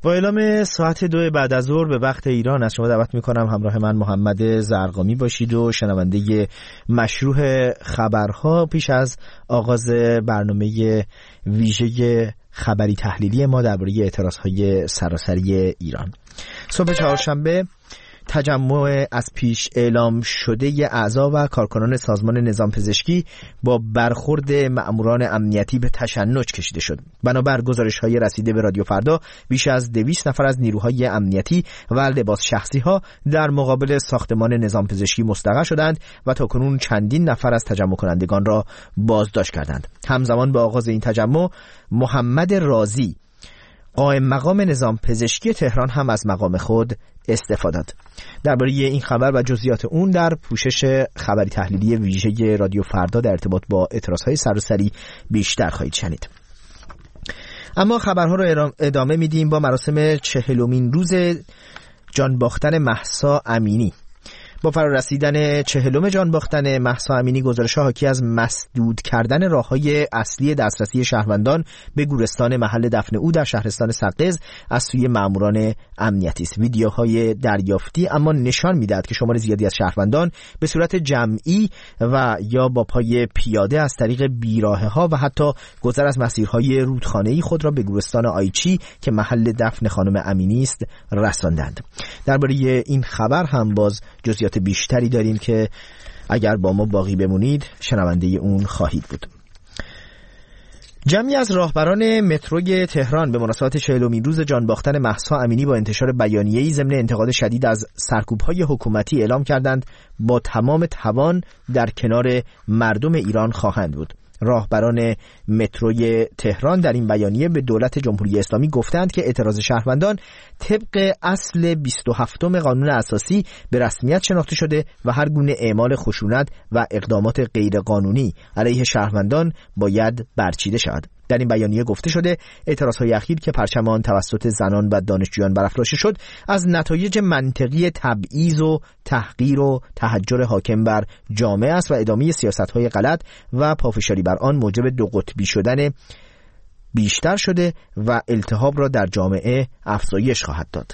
با اعلام ساعت 2 بعد از ظهر به وقت ایران از شما دعوت میکنم همراه من محمد زرقامی باشید و شنونده مشروع خبرها پیش از آغاز برنامه ویژه خبری تحلیلی ما درباره اعتراضهای سراسری ایران. صبح چهارشنبه تجمع از پیش اعلام شده اعضا و کارکنان سازمان نظام پزشکی با برخورد مأموران امنیتی به تشنج کشیده شد. بنابر گزارش‌های رسیده به رادیو فردا بیش از 200 نفر از نیروهای امنیتی و لباس شخصی‌ها در مقابل ساختمان نظام پزشکی مستقر شدند و تاکنون چندین نفر از تجمع کنندگان را بازداشت کردند. همزمان با آغاز این تجمع محمد رازی قائم مقام نظام پزشکی تهران هم از مقام خود استفاده داد. درباره این خبر و جزئیات اون در پوشش خبری تحلیلی ویژه رادیو فردا در ارتباط با اعتراضهای سراسری بیشتر خواهید شنید. اما خبرها رو ادامه میدیم با مراسم 40مین روز جانباختن مهسا امینی. با فرارسیدن 40 جانباختن مهسا امینی، گزارش‌ها حاکی از مسدود کردن راه‌های اصلی دسترسی شهروندان به گورستان محل دفن او در شهرستان سقز از سوی ماموران امنیتی است. ویدیوهای دریافتی اما نشان می‌دهد که شمار زیادی از شهروندان به صورت جمعی و یا با پای پیاده از طریق بیراهه‌ها و حتی گذر از مسیرهای رودخانه‌ای خود را به گورستان آیچی که محل دفن خانم امینی است رساندند. درباره این خبر هم باز جزئیات بیشتری داریم که اگر با ما باقی بمونید شنونده اون خواهید بود. جمعی از راهبران متروی تهران به مناسبت 40مین روز جانباختن مهسا امینی با انتشار بیانیه‌ای ضمن انتقاد شدید از سرکوب‌های حکومتی اعلام کردند با تمام توان در کنار مردم ایران خواهند بود. راهبران متروی تهران در این بیانیه به دولت جمهوری اسلامی گفتند که اعتراض شهروندان طبق اصل 27 قانون اساسی به رسمیت شناخته شده و هر گونه اعمال خشونت و اقدامات غیرقانونی علیه شهروندان باید برچیده شود. در این بیانیه گفته شده اعتراضهای اخیر که پرچم آن توسط زنان و دانشجویان برافراشته شد از نتایج منطقی تبعیض و تحقیر و تحجر حاکم بر جامعه است و ادامه سیاست‌های غلط و پافشاری بر آن موجب دو قطبی شدن بیشتر شده و التهاب را در جامعه افزایش خواهد داد.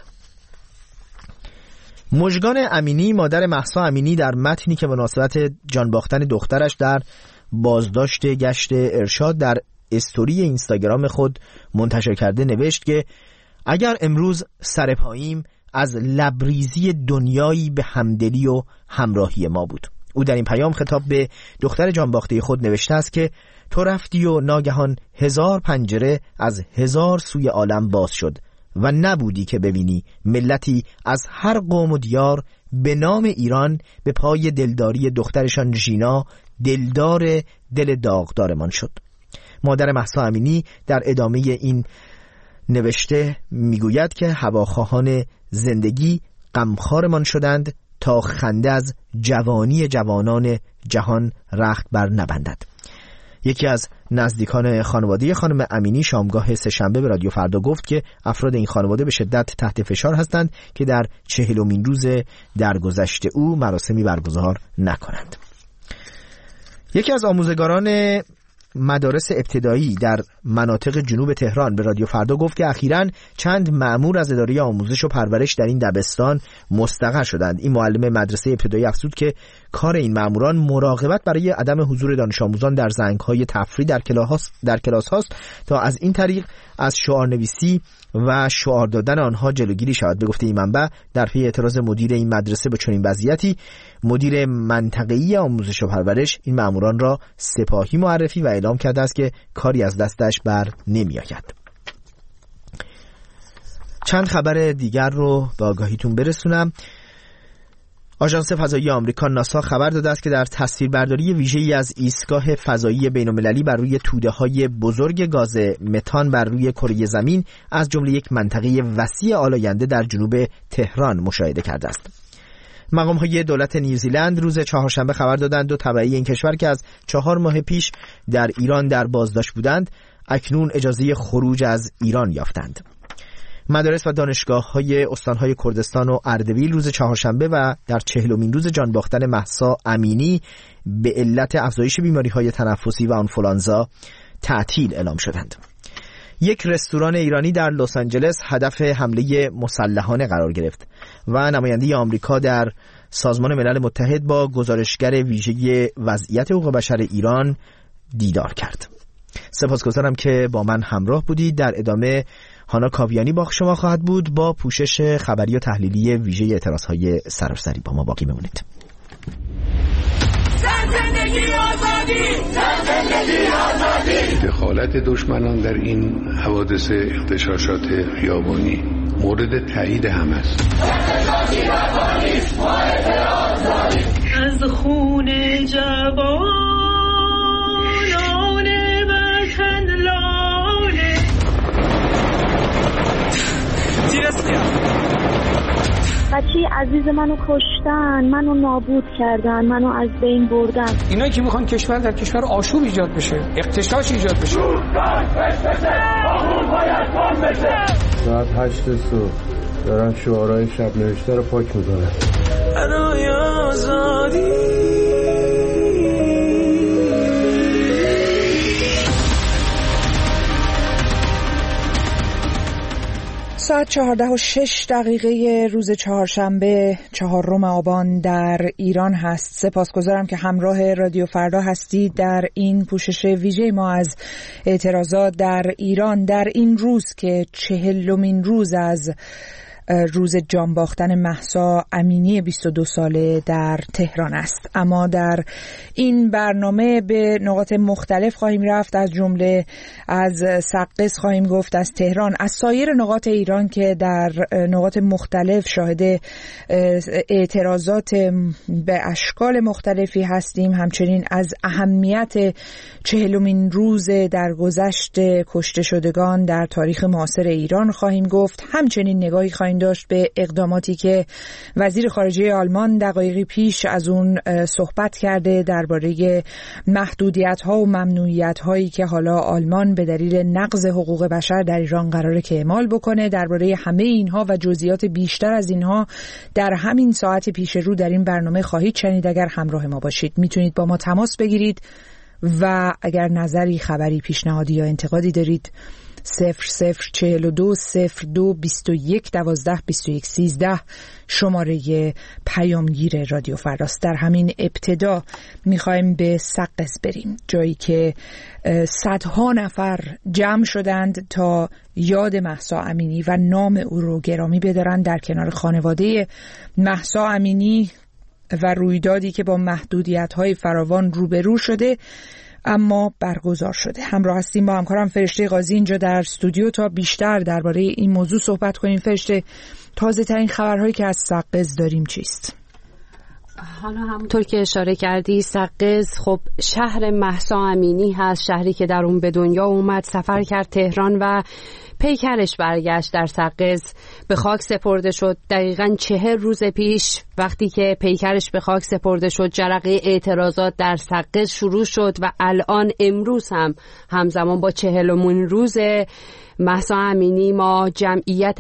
مژگان امینی، مادر مهسا امینی، در متنی که مناسبت جانباختن دخترش در بازداشت گشت ارشاد در استوری اینستاگرام خود منتشر کرده نوشت که اگر امروز سر پاییم از لبریزی دنیایی به همدلی و همراهی ما بود. او در این پیام خطاب به دختر جانباخته خود نوشته است که تو رفتی و ناگهان 1000 پنجره از 1000 سوی عالم باز شد و نبودی که ببینی ملتی از هر قوم و دیار به نام ایران به پای دلداری دخترشان ژینا دلدار دل داغدارمان شد. مادر مهسا امینی در ادامه این نوشته میگوید که هواخواهان زندگی غمخوارمان شدند تا خنده از جوانی جوانان جهان رخت بر نبندد. یکی از نزدیکان خانواده خانم امینی شامگاه سه‌شنبه به رادیو فردا گفت که افراد این خانواده به شدت تحت فشار هستند که در 40مین روز درگذشت او مراسمی برگزار نکنند. یکی از آموزگاران مدارس ابتدایی در مناطق جنوب تهران به رادیو فردا گفت که اخیراً چند مأمور از اداره آموزش و پرورش در این دبستان مستقر شدند. این معلم مدرسه ابتدایی افزود که کار این مأموران مراقبت برای عدم حضور دانش آموزان در زنگ‌های تفریح در کلاس هاست تا از این طریق از شعارنویسی و شعار دادن آنها جلوگیری شود. به گفته این منبع در پی اعتراض مدیر این مدرسه به چنین وضعیتی، مدیر منطقه‌ای آموزش و پرورش این مأموران را سپاهی معرفی و اعلام کرده است که کاری از دستش بر نمی‌آید. چند خبر دیگر رو به آگاهیتون برسونم. آژانس فضایی آمریکا ناسا خبر داده است که در تصویربرداری ویژه‌ای از ایستگاه فضایی بین‌المللی بر روی توده‌های بزرگ گاز متان بر روی کره زمین از جمله یک منطقه وسیع آلاینده در جنوب تهران مشاهده کرده است. مقام‌های دولت نیوزیلند روز چهارشنبه خبر دادند دو تبعی این کشور که از 4 ماه پیش در ایران در بازداشت بودند اکنون اجازه خروج از ایران یافتند. مدارس و دانشگاه‌های استان‌های کردستان و اردبیل روز چهارشنبه و در 40مین روز جانباختن مهسا امینی به علت افزایش بیماری‌های تنفسی و آنفولانزا تعطیل اعلام شدند. یک رستوران ایرانی در لس آنجلس هدف حمله مسلحانه قرار گرفت و نماینده آمریکا در سازمان ملل متحد با گزارشگر ویژه وضعیت حقوق بشر ایران دیدار کرد. سپاسگزارم که با من همراه بودید. در ادامه هانا کاویانی با شما خواهد بود با پوشش خبری و تحلیلی ویژه اعتراضهای سراسری. با ما باقی بمونید. زندگی آزادی. دخالت دشمنان در این حوادث اغتشاشات خیابانی مورد تایید هم است. از خون جوانان وطن لاله بچه عزیز منو کشتن، منو نابود کردن، منو از بین بردن. اینا که میخوان کشور در کشور آشوب ایجاد بشه، اغتشاش ایجاد بشه. ساعت 8 صبح دارن شعارهای شب نوشته رو پاک میکنن. برای آزادی ساعت 14:06 روز چهارشنبه 4 آبان در ایران هست. سپاسگزارم که همراه رادیو فردا هستید در این پوشش ویژه ما از اعتراضات در ایران در این روز که 40مین روز از روز جان باختن مهسا امینی 22 ساله در تهران است. اما در این برنامه به نقاط مختلف خواهیم رفت، از جمله از سقز خواهیم گفت، از تهران، از سایر نقاط ایران که در نقاط مختلف شاهد اعتراضات به اشکال مختلفی هستیم. همچنین از اهمیت 40مین روز درگذشت کشته شدگان در تاریخ معاصر ایران خواهیم گفت. همچنین نگاهی خواهیم داشت به اقداماتی که وزیر خارجه آلمان دقایقی پیش از اون صحبت کرده درباره محدودیت‌ها و ممنوعیت‌هایی که حالا آلمان به دلیل نقض حقوق بشر در ایران قراره که اعمال بکنه. درباره همه اینها و جزئیات بیشتر از اینها در همین ساعت پیش رو در این برنامه خواهید شنید. اگر همراه ما باشید میتونید با ما تماس بگیرید و اگر نظری، خبری، پیشنهادی یا انتقادی دارید 0042 02 21 12 21 13 شماره پیامگیر رادیو فرداست. در همین ابتدا میخوایم به سقز بریم، جایی که صدها نفر جمع شدند تا یاد مهسا امینی و نام او رو گرامی بدارند در کنار خانواده مهسا امینی و رویدادی که با محدودیت‌های فراوان روبرو شده اما برگزار شده. همراه هستیم با همکارم فرشته قاضی اینجا در استودیو تا بیشتر درباره این موضوع صحبت کنیم. فرشته، تازه ترین خبرهایی که از سقز داریم چیست؟ حالا همونطور که اشاره کردی، سقز خب شهر مهسا امینی هست، شهری که در اون به دنیا اومد، سفر کرد تهران و پیکرش برگشت در سقز به خاک سپرده شد. دقیقاً 40 روز پیش وقتی که پیکرش به خاک سپرده شد، جرقه اعتراضات در سقز شروع شد و الان امروز هم همزمان با 40مین روز مهسا امینی ما جمعیت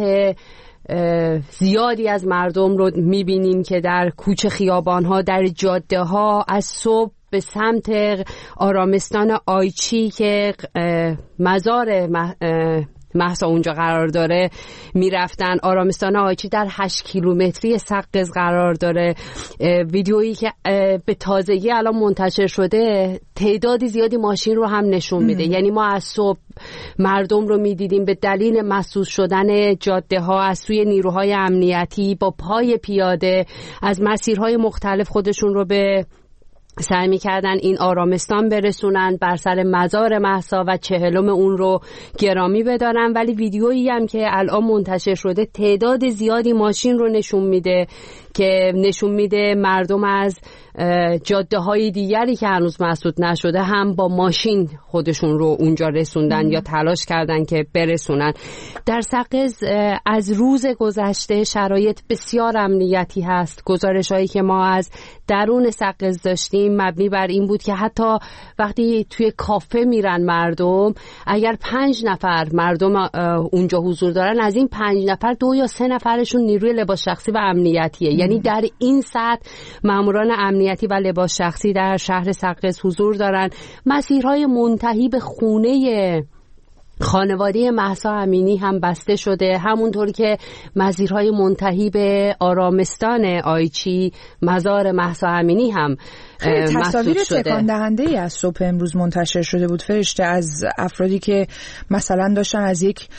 زیادی از مردم رو میبینیم که در کوچه خیابان‌ها، در جاده‌ها از صبح به سمت آرامستان آیچی که مزار مهسا اونجا قرار داره میرفتن. آرامستان آیچی در 8 کیلومتری سقز قرار داره. ویدیویی که به تازگی الان منتشر شده تعداد زیادی ماشین رو هم نشون میده. یعنی ما از صبح مردم رو میدیدیم به دلیل مسدود شدن جاده ها از سوی نیروهای امنیتی با پای پیاده از مسیرهای مختلف خودشون رو به سعی می‌کردن این آرامستان برسونن، بر سر مزار مهسا و 40 اون رو گرامی بدارن. ولی ویدیویی هم که الان منتشر شده تعداد زیادی ماشین رو نشون میده که نشون میده مردم از جاده‌های دیگری که هنوز مسدود نشده هم با ماشین خودشون رو اونجا رسوندن یا تلاش کردن که برسونن. در سقز از روز گذشته شرایط بسیار امنیتی هست. گزارش‌هایی که ما از درون سقز داشتیم مبنی بر این بود که حتی وقتی توی کافه میرن مردم، اگر 5 نفر مردم اونجا حضور دارن، از این 5 نفر 2 یا 3 نفرشون نیروی لباس شخصی و امنیتیه. یعنی در این سطح ماموران امنیتی و لباس شخصی در شهر سقز حضور دارن. مسیرهای منتهی به خونه خانواده مهسا امینی هم بسته شده، همونطور که مزیرهای منتهی به آرامستان آیچی، مزار مهسا امینی هم تصاویر تکان دهنده ای از صبح امروز منتشر شده بود فرشته، از افرادی که مثلا داشتن از یک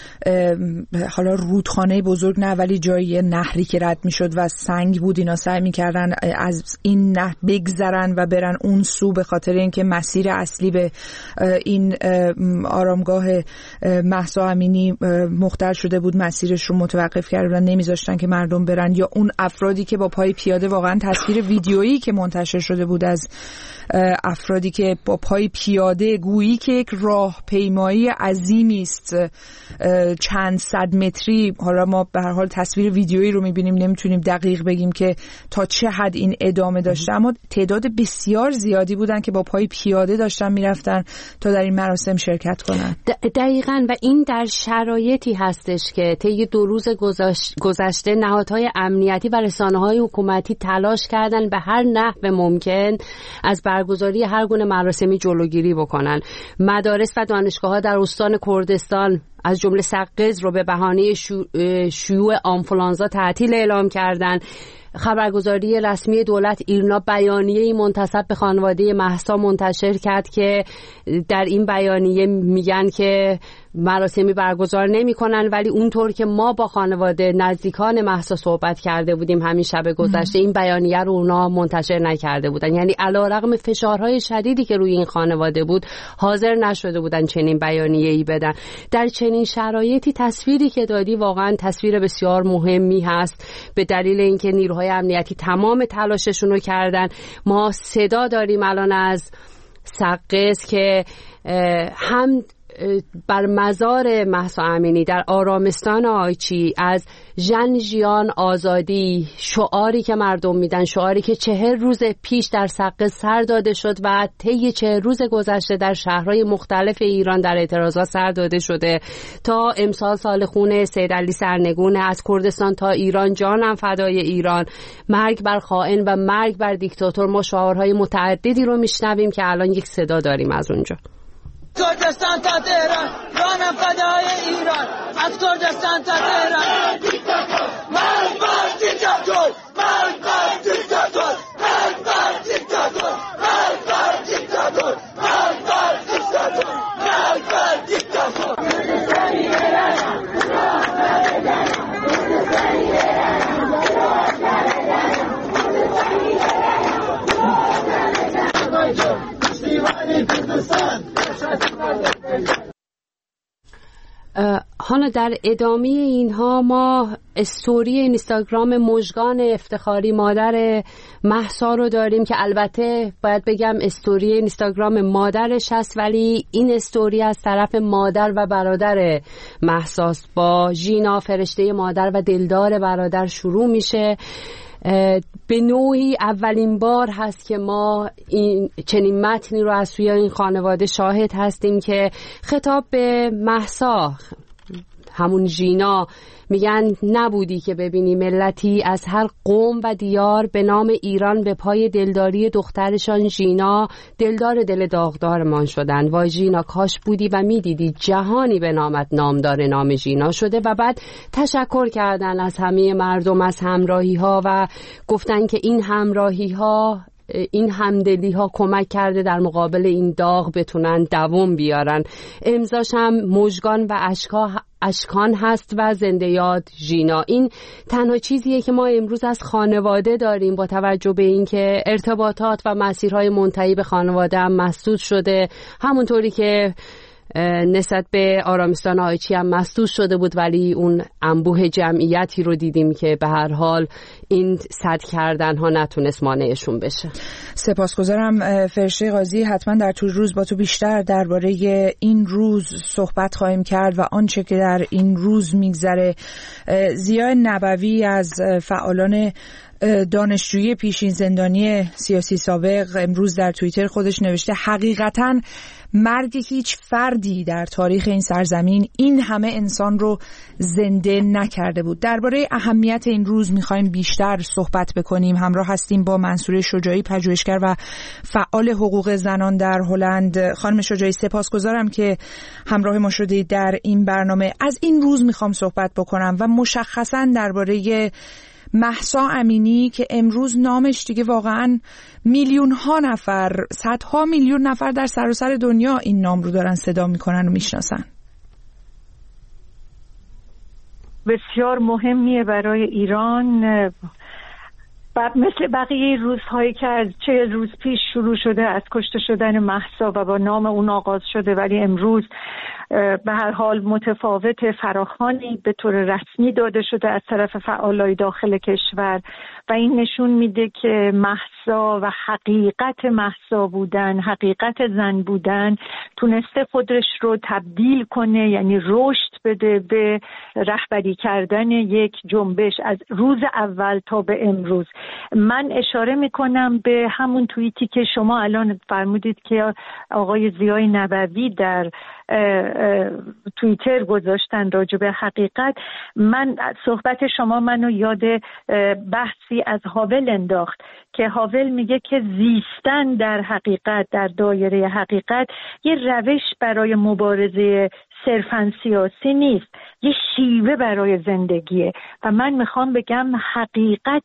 حالا رودخانه بزرگ نه ولی جایی نهری که رد میشد و سنگ بود، اینا سعی میکردن از این نهر بگذرن و برن اون سو، به خاطر اینکه مسیر اصلی به این آرامگاه مهسا امینی مختل شده بود، مسیرش رو متوقف کرده بودن، نمیذاشتن که مردم برن. یا اون افرادی که با پای پیاده، واقعا تصویر ویدیویی که منتشر شده بود از افرادی که با پای پیاده، گویی که یک راهپیمایی عظیمی است چند صد متری، حالا ما به هر حال تصویر ویدیویی رو میبینیم، نمیتونیم دقیق بگیم که تا چه حد این ادامه داشته، اما تعداد بسیار زیادی بودن که با پای پیاده داشتن میرفتن تا در این مراسم شرکت کنن. دقیقاً، و این در شرایطی هستش که طی 2 روز گذشته نهادهای امنیتی و رسانه‌های حکومتی تلاش کردن به هر نحو ممکن از برگزاری هر گونه مراسمی جلوگیری بکنن. مدارس و دانشگاه‌ها در استان کردستان از جمله سقز رو به بهانه شیوع آنفولانزا تعطیل اعلام کردن. خبرگزاری رسمی دولت ایرنا بیانیه‌ای منتسب به خانواده مهسا منتشر کرد که در این بیانیه میگن که مراسمی برگزار نمی‌کنن، ولی اونطور که ما با خانواده نزدیکان مهسا صحبت کرده بودیم همین شب گذشته، این بیانیه رو اونا منتشر نکرده بودن. یعنی علیرغم فشارهای شدیدی که روی این خانواده بود، حاضر نشده بودن چنین بیانیه‌ای بدن. در چنین شرایطی تصویری که دادی واقعا تصویر بسیار مهمی هست، به دلیل اینکه نیروهای امنیتی تمام تلاششون رو کردن. ما صدا داریم الان از سقز که هم بر مزار مهسا امینی در آرامستان آیچی از ژن ژیان آزادی، شعاری که مردم میدن، شعاری که 40 روز پیش در سقز سر داده شد و طی 40 روز گذشته در شهرهای مختلف ایران در اعتراضات سر داده شده، تا امسال سال خون سید علی سرنگون، از کردستان تا ایران جانم فدای ایران، مرگ بر خائن و مرگ بر دیکتاتور. ما شعارهای متعددی رو میشنویم که الان یک صدا داریم از اونجا. کردستان تا تهران جانم فدای ایران، از کردستان تا تهران. مرگ بر دیکتاتور، مرگ بر دیکتاتور، مرگ بر دیکتاتور، مرگ بر دیکتاتور، مرگ بر دیکتاتور، مرگ بر دیکتاتور. حالا در ادامه اینها ما استوری اینستاگرام مژگان افتخاری مادر مهسا رو داریم که البته باید بگم استوری اینستاگرام مادرش هست، ولی این استوری از طرف مادر و برادر مهساست. با ژینا فرشته مادر و دلدار برادر شروع میشه. به نوعی اولین بار هست که ما چنین متنی رو از سوی این خانواده شاهد هستیم که خطاب به مهسا، همون ژینا، میگن نبودی که ببینی ملتی از هر قوم و دیار به نام ایران به پای دلداری دخترشان ژینا دلدار دل داغدارمان شدن. وای ژینا کاش بودی و میدیدی جهانی به نامت نامدار نام ژینا شده. و بعد تشکر کردن از همه مردم، از همراهی ها، و گفتن که این همراهی ها، این همدلی ها کمک کرده در مقابل این داغ بتونن دوام بیارن. امضاش هم مژگان و اشکان هست و زنده یاد ژینا. این تنها چیزیه که ما امروز از خانواده داریم، با توجه به اینکه ارتباطات و مسیرهای منتهی به خانواده هم مسدود شده، همونطوری که نسبت به آرامستان آیچی هم مسدود شده بود، ولی اون انبوه جمعیتی رو دیدیم که به هر حال این سد کردن ها نتونست مانعشون بشه. سپاسگزارم فرشته قاضی. حتما در طول روز با تو بیشتر درباره این روز صحبت خواهیم کرد و آنچه که در این روز میگذره. ضیاء نبوی از فعالان دانشجویی پیشین زندانی سیاسی سابق امروز در توییتر خودش نوشته حقیقتاً مرگ هیچ فردی در تاریخ این سرزمین این همه انسان رو زنده نکرده بود. درباره اهمیت این روز میخوایم بیشتر صحبت بکنیم. همراه هستیم با منصوره شجاعی، پژوهشگر و فعال حقوق زنان در هلند. خانم شجاعی، سپاسگزارم که همراه ما شدید در این برنامه. از این روز میخوام صحبت بکنم و مشخصاً درباره مهسا امینی که امروز نامش دیگه واقعاً میلیون ها نفر، صدها میلیون نفر در سراسر دنیا این نام رو دارن صدا میکنن و میشناسن. بسیار مهمیه برای ایران، مثل بقیه روزهایی که از 40 روز پیش شروع شده از کشته شدن مهسا و با نام اون آغاز شده، ولی امروز به هر حال متفاوت، فراخوانی به طور رسمی داده شده از طرف فعالای داخل کشور و این نشون میده که مهسا و حقیقت مهسا بودن، حقیقت زن بودن تونسته خودش رو تبدیل کنه، یعنی رشد بده به رهبری کردن یک جنبش از روز اول تا به امروز. من اشاره میکنم به همون توییتی که شما الان فرمودید که آقای ضیای نبوی در توییتر گذاشتن راجع به حقیقت. من صحبت شما منو یاد بحثی از هاول انداخت که هاول میگه که زیستن در حقیقت، در دایره حقیقت، یه روش برای مبارزه صرفاً سیاسی نیست، یه شیوه برای زندگیه و من میخوام بگم حقیقت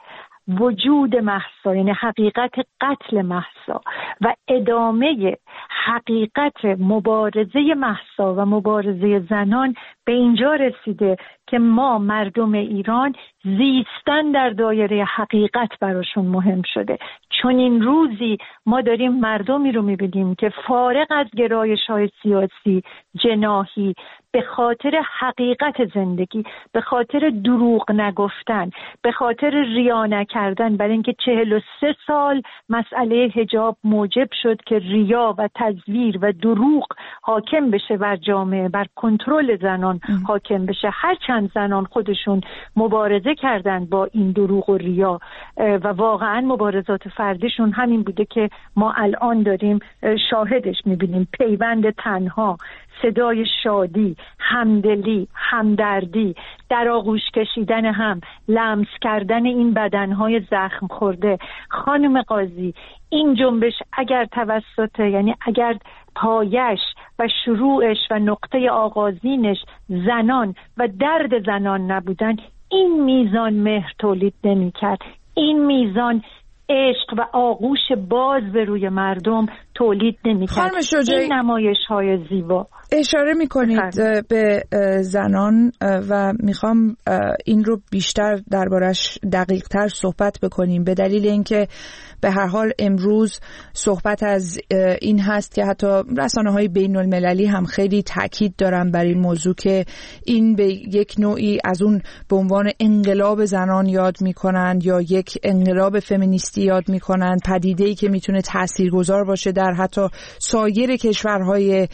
وجود مهسا، یعنی حقیقت قتل مهسا و ادامه حقیقت مبارزه مهسا و مبارزه زنان به اینجا رسیده که ما مردم ایران زیستن در دایره حقیقت براشون مهم شده. چون این روزی ما داریم مردمی رو میبینیم که فارغ از گرایش‌های سیاسی جناحی به خاطر حقیقت زندگی، به خاطر دروغ نگفتن، به خاطر ریا نکردن، برای اینکه 43 سال مسئله حجاب موجب شد که ریا و تزویر و دروغ حاکم بشه بر جامعه، بر کنترل زنان حاکم بشه. هر چند زنان خودشون مبارزه کردن با این دروغ و ریا و واقعا مبارزات فردیشون همین بوده که ما الان داریم شاهدش میبینیم. پیوند تنها، صدای شادی، همدلی، همدردی، در آغوش کشیدن هم، لمس کردن این بدنهای زخم خورده. خانم قاضی، این جنبش اگر توسط، یعنی اگر پایش و شروعش و نقطه آغازینش زنان و درد زنان نبودن، این میزان مهر تولید نمی کرد، این میزان عشق و آغوش باز به روی مردم تولید نمی‌کرد. این نمایش‌های زیبا. اشاره می‌کنید به زنان و میخوام این رو بیشتر دربارش دقیق‌تر صحبت بکنیم، به دلیل اینکه به هر حال امروز صحبت از این هست که حتی رسانه‌های بین‌المللی هم خیلی تاکید دارن بر این موضوع که این به یک نوعی از اون به عنوان انقلاب زنان یاد می‌کنند یا یک انقلاب فمینیستی یاد می‌کنند، پدیده‌ای که میتونه تاثیرگذار باشه در حتی سایر کشورهای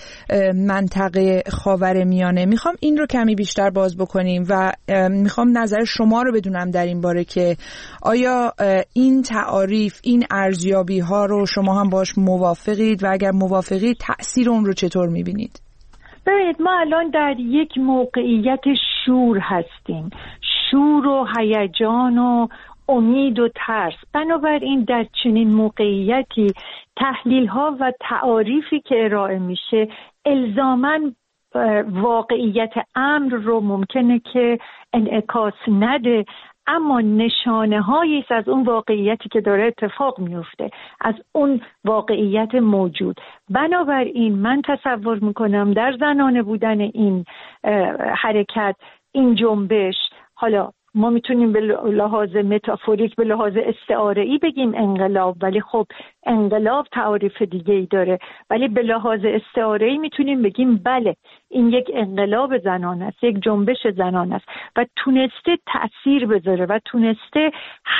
منطقه خاورمیانه. میخوام این رو کمی بیشتر باز بکنیم و میخوام نظر شما رو بدونم در این باره که آیا این تعاریف، این ارزیابی ها رو شما هم باش موافقید و اگر موافقید تأثیر اون رو چطور میبینید؟ ببینید، ما الان در یک موقعیت شور هستیم، شور و هیجان و امید و ترس. بنابراین در چنین موقعیتی تحلیل ها و تعاریفی که ارائه میشه الزاماً واقعیت امر رو ممکنه که انعکاس نده، اما نشانه هایی از اون واقعیتی که داره اتفاق میفته، از اون واقعیت موجود. بنابراین من تصور میکنم در زنانه بودن این حرکت، این جنبش، حالا ما میتونیم به لحاظ متافوریک، به لحاظ استعاره‌ای بگیم انقلاب، ولی خب انقلاب تعاریف دیگه‌ای داره، ولی به لحاظ استعاره‌ای میتونیم بگیم بله این یک انقلاب زنان است، یک جنبش زنان است و تونسته تأثیر بذاره و تونسته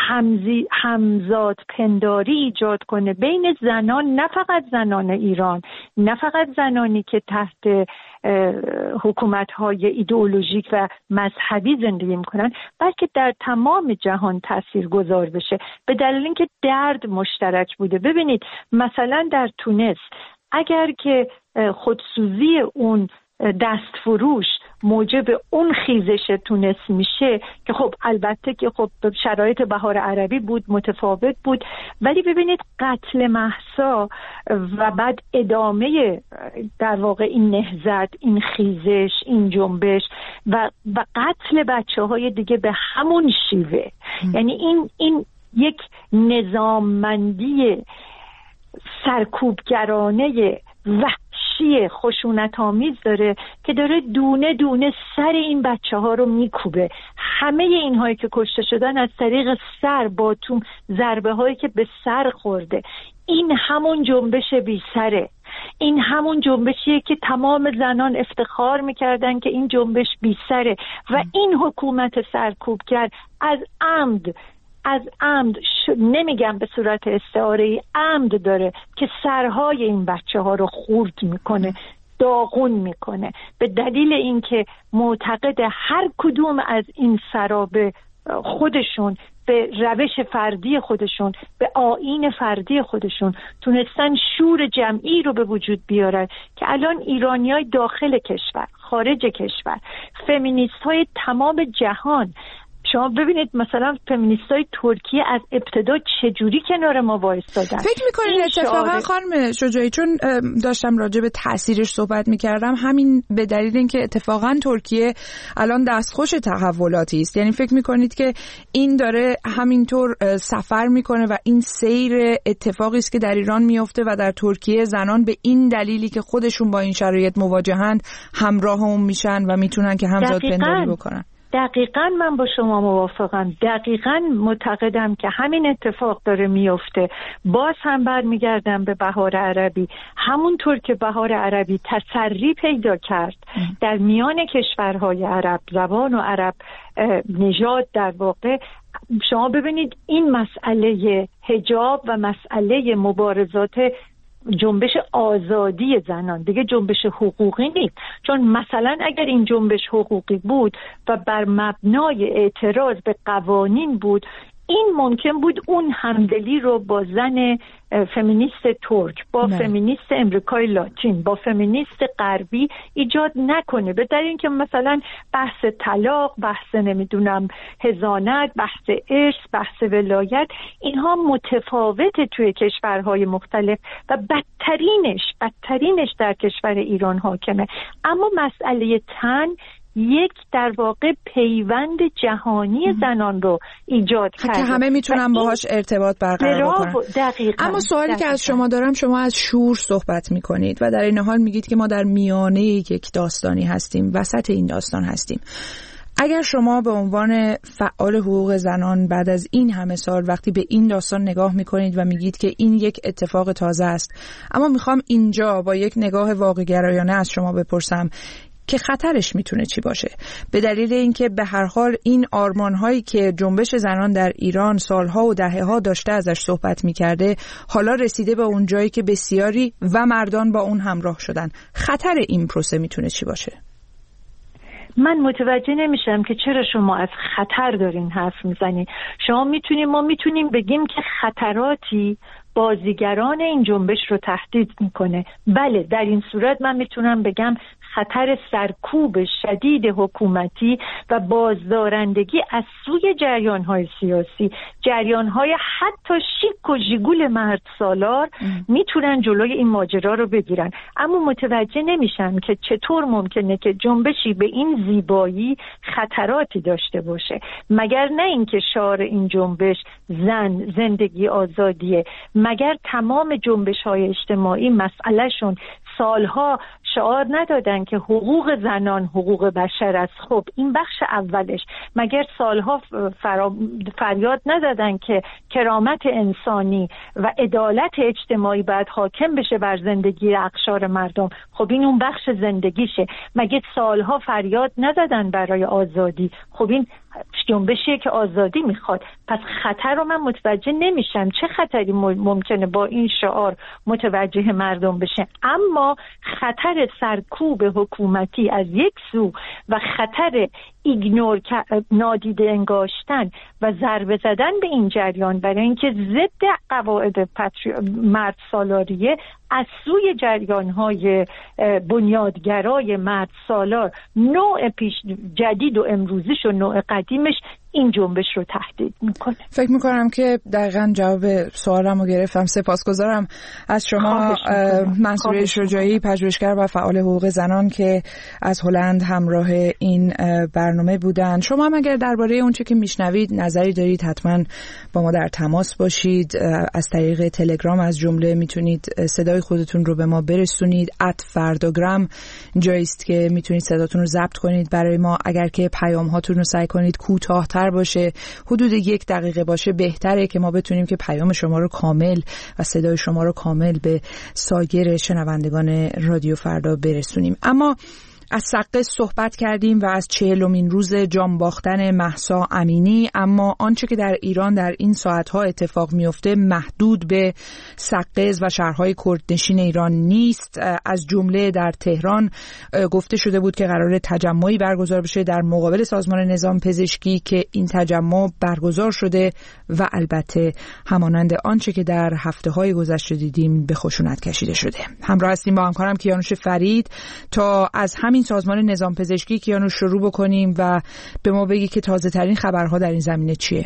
همزاد پنداری ایجاد کنه بین زنان، نه فقط زنان ایران، نه فقط زنانی که تحت حکومت‌های ایدئولوژیک و مذهبی زندگی می‌کنن، بلکه در تمام جهان تاثیرگذار بشه به دلیل اینکه درد مشترک بوده. ببینید مثلا در تونس اگر که خودسوزی اون دستفروش موجب اون خیزش تونس میشه که خب البته که خب شرایط بهار عربی بود، متفاوت بود، ولی ببینید قتل مهسا و بعد ادامه در واقع این نهضت، این خیزش، این جنبش و قتل بچه‌های دیگه به همون شیوه، یعنی این یک نظاممندی سرکوبگرانه وحشی خشونت‌آمیز داره که داره دونه دونه سر این بچه‌ها رو میکوبه. همه اینهایی که کشته شدن از طریق سر، باتوم، ضربه هایی که به سر خورده. این همون جنبش بی سره، این همون جنبشیه که تمام زنان افتخار میکردن که این جنبش بی سره و این حکومت سرکوبگر از عمد نمیگم به صورت استعاره‌ای، عمد داره که سرهای این بچه ها رو خورد میکنه، داغون میکنه، به دلیل اینکه معتقد هر کدوم از این سرا به خودشون، به روش فردی خودشون، به آیین فردی خودشون تونستن شور جمعی رو به وجود بیارن که الان ایرانیای داخل کشور، خارج کشور، فمینیست های تمام جهان، شما ببینید مثلا فمینیستای ترکیه از ابتدا چجوری کنار ما وایستادن. فکر میکنید اتفاقا خانم شجاعی، چون داشتم راجع به تاثیرش صحبت میکردم، همین به دلیل اینکه اتفاقا ترکیه الان دستخوش تحولاتی است، یعنی فکر میکنید که این داره همینطور سفر میکنه و این سیر اتفاقی است که در ایران میفته و در ترکیه زنان به این دلیلی که خودشون با این شرایط مواجهند همراه هم میشن و میتونن که همزاد پنداری بکنن؟ دقیقاً من با شما موافقم. دقیقاً معتقدم که همین اتفاق داره میفته. باز هم برمیگردم به بهار عربی. همونطور که بهار عربی تسری پیدا کرد در میان کشورهای عرب، زبان و عرب نژاد، در واقع شما ببینید این مسئله حجاب و مسئله مبارزات جنبش آزادی زنان دیگه جنبش حقوقی نیست، چون مثلا اگر این جنبش حقوقی بود و بر مبنای اعتراض به قوانین بود، این ممکن بود اون همدلی رو با زن فمینیست ترک، با فمینیست امریکای لاتین، با فمینیست غربی ایجاد نکنه، به دلیل اینکه مثلا بحث طلاق، بحث نمیدونم حضانت، بحث ارث، بحث ولایت، اینها متفاوته توی کشورهای مختلف و بدترینش در کشور ایران حاکمه. اما مسئله تن یک در واقع پیوند جهانی زنان رو ایجاد کرده که همه میتونن باهاش ارتباط برقرار بکنن. دقیقاً. اما سوالی که از شما دارم، شما از شور صحبت میکنید و در این حال میگید که ما در میانه یک داستانی هستیم، وسط این داستان هستیم. اگر شما به عنوان فعال حقوق زنان بعد از این همه سال وقتی به این داستان نگاه میکنید و میگید که این یک اتفاق تازه است، اما میخوام اینجا با یک نگاه واقع گرایانه از شما بپرسم که خطرش میتونه چی باشه؟ به دلیل اینکه به هر حال این آرمان‌هایی که جنبش زنان در ایران سالها و دهه‌ها داشته ازش صحبت می‌کرده، حالا رسیده به اون جایی که بسیاری و مردان با اون همراه شدن. خطر این پروسه میتونه چی باشه؟ من متوجه نمیشم که چرا شما از خطر دارین حرف میزنین. ما میتونیم بگیم که خطراتی بازیگران این جنبش رو تهدید میکنه. بله، در این صورت من میتونم بگم خطر سرکوب شدید حکومتی و بازدارندگی از سوی جریان‌های سیاسی، جریان‌های حتی شیک و ژیگول مرد سالار میتونن جلوی این ماجرا رو بگیرن. اما متوجه نمیشن که چطور ممکنه که جنبشی به این زیبایی خطراتی داشته باشه، مگر نه اینکه شعار این جنبش زن، زندگی، آزادیه، مگر تمام جنبش‌های اجتماعی مسئله‌شون سالها شعار ندادن که حقوق زنان حقوق بشر است. خب این بخش اولش. مگر سالها فریاد ندادن که کرامت انسانی و عدالت اجتماعی باید حاکم بشه بر زندگی اقشار مردم؟ خب این اون بخش زندگیشه. مگه سالها فریاد ندادن برای آزادی؟ خب این جنبشیه که آزادی میخواد. پس خطر رو من متوجه نمیشم چه خطری ممکنه با این شعار متوجه مردم بشه. اما خطر سرکوب حکومتی از یک سو و خطر نادیده انگاشتن و ضربه زدن به این جریان برای اینکه ضد قواعد مرد سالاریه از سوی جریان‌های بنیادگرای مرد سالار، نوع جدید و امروزیش و نوع قدیمش این جنبش رو تهدید میکنه. فکر میکنم که دقیقاً جواب سوالم رو گرفتم. سپاسگزارم از شما منصوره شجاعی، پژوهشگر و فعال حقوق زنان که از هلند همراه این برنامه بودن. شما هم اگر درباره اون چه که میشنوید نظری دارید حتما با ما در تماس باشید. از طریق تلگرام از جمله میتونید صدای خودتون رو به ما برسونید. @فرداگرام جایی است که میتونید صداتون رو ضبط کنید برای ما. اگر که پیام هاتون رو سعی کنید کوتاه‌تر باشه، حدود 1 دقیقه باشه، بهتره که ما بتونیم که پیام شما رو کامل و صدای شما رو کامل به سایر شنوندگان رادیو فردا برسونیم. اما از سقز صحبت کردیم و از 40مین روز جان باختن مهسا امینی، اما آنچه که در ایران در این ساعتها اتفاق میفته محدود به سقز و شهرهای کردنشین ایران نیست. از جمله در تهران گفته شده بود که قرار تجمعی برگزار بشه در مقابل سازمان نظام پزشکی که این تجمع برگزار شده و البته همانند آنچه که در هفته‌های گذشته دیدیم به خشونت کشیده شده. همراه هستیم با همکارم کیانوش فرید تا از همین سازمان نظام پزشکی کیانوش شروع بکنیم و به ما بگی که تازه ترین خبرها در این زمینه چیه؟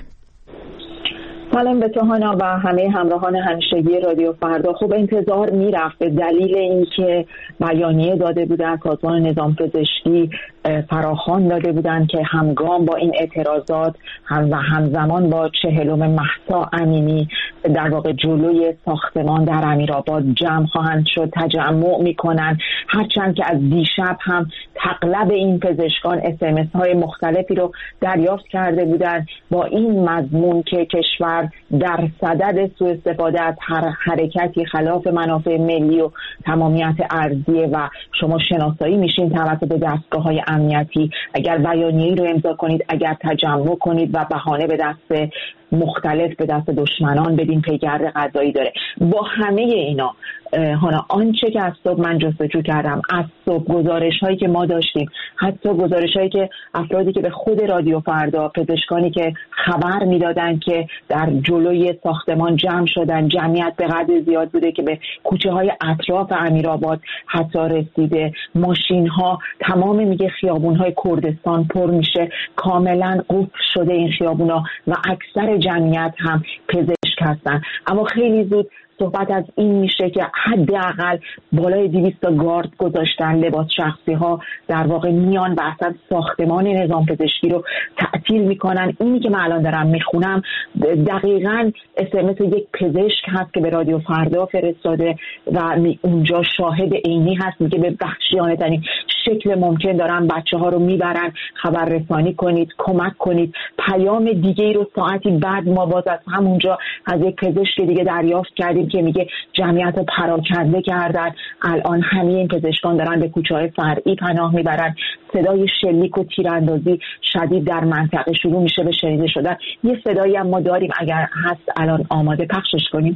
سلام به توهانا و همه همراهان همیشگی رادیو فردا. خوب انتظار میرفت به دلیل اینکه بیانیه داده بودن سازمان نظام پزشکی، فراخوان داده بودن که همگام با این اعتراضات و همزمان با 40م مهسا امینی در واقع جلوی ساختمان در امیرآباد جمع خواهند شد، تجمع میکنن. هرچند که از دیشب هم تقلب این پزشکان SMS های مختلفی رو دریافت کرده بودن با این مضمون که کشور در صدد سوء استفاده از هر حرکتی خلاف منافع ملی و تمامیت ارضی و شما شناسایی میشین توسط دستگاه‌های امنیتی اگر بیانیه‌ای رو امضا کنید، اگر تجمع کنید و بهانه به دست مختلف به دست دشمنان بدین پیگرد قضایی داره. با همه اینا هانا آنچه که از صبح من جستجو کردم، از صبح گزارش هایی که ما داشتیم، حتی گزارش هایی که افرادی که به خود رادیو فردا، پزشکانی که خبر میدادن که در جلوی ساختمان جمع شدن، جمعیت به قدر زیاد بوده که به کوچه های اطراف امیرآباد حتی رسیده، ماشین ها، تمام میگه خیابون های کردستان پر میشه، کاملا قفل شده این خیابون ها و اکثر جمعیت هم پزشک هستن. اما خیلی زود صحبت از این میشه که حداقل بالای 200 گارد گذاشتن، لباس شخصی ها در واقع میان و اصلا ساختمان نظام پزشکی رو تعطیل میکنن. اینی که من الان دارم میخونم دقیقاً SMS یک پزشک هست که به رادیو فردا فرستاده و اونجا شاهد عینی هست، میگه به وحشیانه ترین شکل ممکن دارن بچه ها رو میبرن، خبررسانی کنید، کمک کنید. پیام دیگه ای رو ساعتی بعد ما باز از همونجا از یک پزشک دیگه دریافت کردیم که میگه جمعیت رو پراکنده کردن، الان همه این پزشکان دارن به کوچه‌های فرعی پناه میبرن. صدای شلیک و تیراندازی شدید در منطقه شروع میشه به شنیده شدن. یه صدایی هم ما داریم، اگر هست الان آماده پخشش کنیم.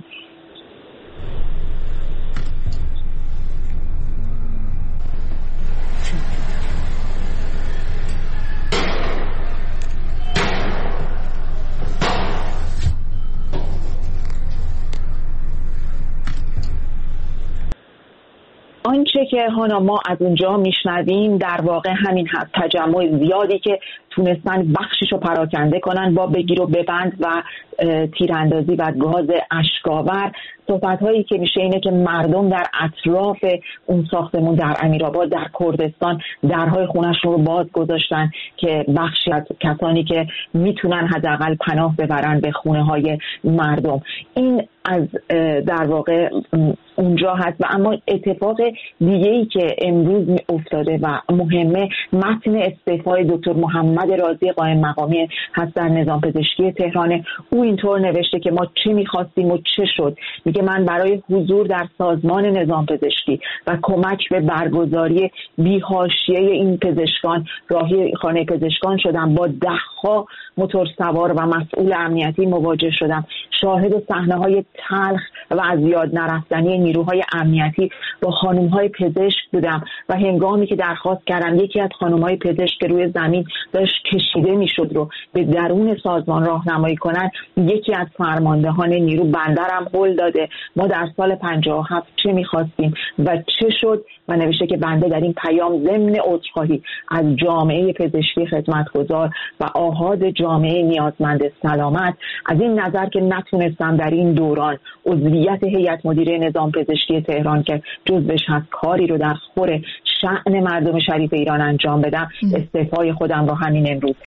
آنچه که هانا ما از اونجا میشنویم در واقع همین هست، تجمع زیادی که تونستن بخشش رو پراکنده کنن با بگیر و ببند و تیراندازی و گاز اشک‌آور. صحبت‌هایی که میشه اینه که مردم در اطراف اون ساختمون در امیرآباد در کردستان درهای خونه‌شون رو باز گذاشتن که بخشی از کسانی که میتونن حداقل پناه ببرن به خونه‌های مردم. این از در واقع اونجا هست. و اما اتفاق دیگه‌ای که امروز افتاده و مهمه، متن استعفای دکتر محمد رازی قائم مقامی هست در نظام پزشکی تهران. او اینطور نوشته که ما چه می‌خواستیم و چه شد. میگه من برای حضور در سازمان نظام پزشکی و کمک به برگزاری بی‌حاشیه این پزشکان راهی خانه پزشکان شدم، با ده‌ها موتور سوار و مسئول امنیتی مواجه شدم. شاهد صحنه‌های تلخ و از یاد نرفتنی نیروهای امنیتی با خانم‌های پزشک بودم و هنگامی که درخواست کردم یکی از خانم‌های پزشک که روی زمین داشت کشیده میشد رو به درون سازمان راهنمایی کنند، یکی از فرماندهان نیرو بندرم هل داده ما در سال 57 چه می‌خواستیم و چه شد و نوشته که بنده در این پیام ضمن عذرخواهی از جامعه پزشکی خدمتگزار و آحاد جامعه نیازمند سلامت از این نظر که نتونستم در این دوران عضویت هیئت مدیره نظام پزشکی تهران که جزوش هست کاری رو در خور شأن مردم شریف ایران انجام بدم، استعفای خودم رو همین امروز